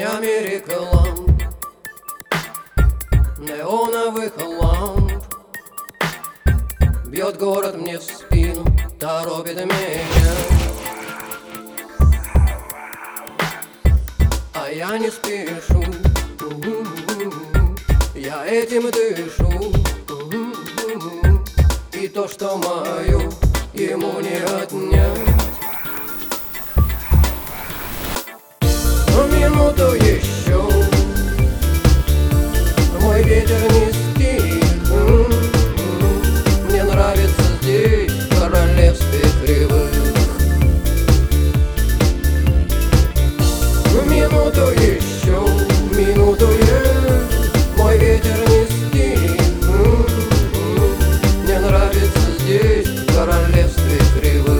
Америка ламп, неоновых ламп, бьет город мне в спину, торопит меня. А я не спешу, я этим дышу. И то, что мое, ему не отнять. Минуту еще, мой ветер не стих. Мне нравится здесь, в королевстве кривых. Минуту еще, минуту мой ветер не стих. Мне нравится здесь, в королевстве кривых.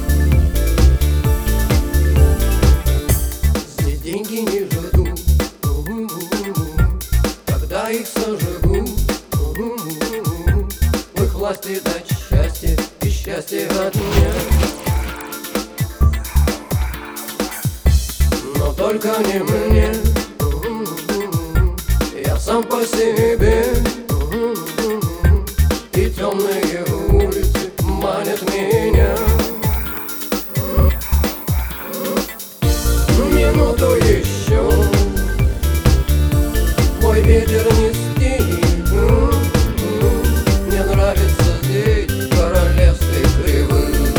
Деньги не жду, когда их сожгу. В их власти дать счастье и счастье отнять. Но только не мне, я сам по себе. И темные улицы манят меня. Минуту еще, мой ветер не стих. Мне нравится здесь, в королевстве кривых.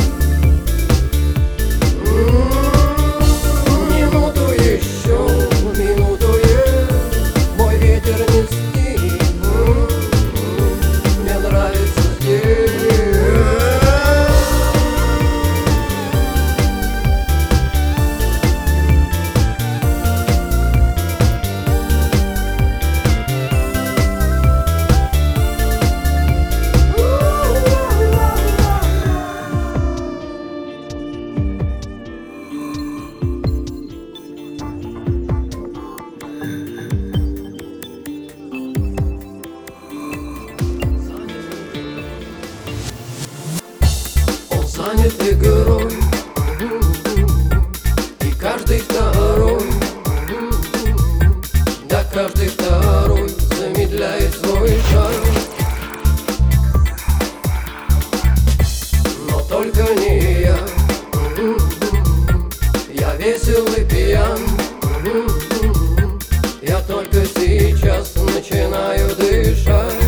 Минуту еще, минуту мой ветер не стих. Мне нравится здесь. Занят игрой, и каждый второй, да каждый второй замедляет свой шаг. Но только не я, я весел и пьян. Я только сейчас начинаю дышать.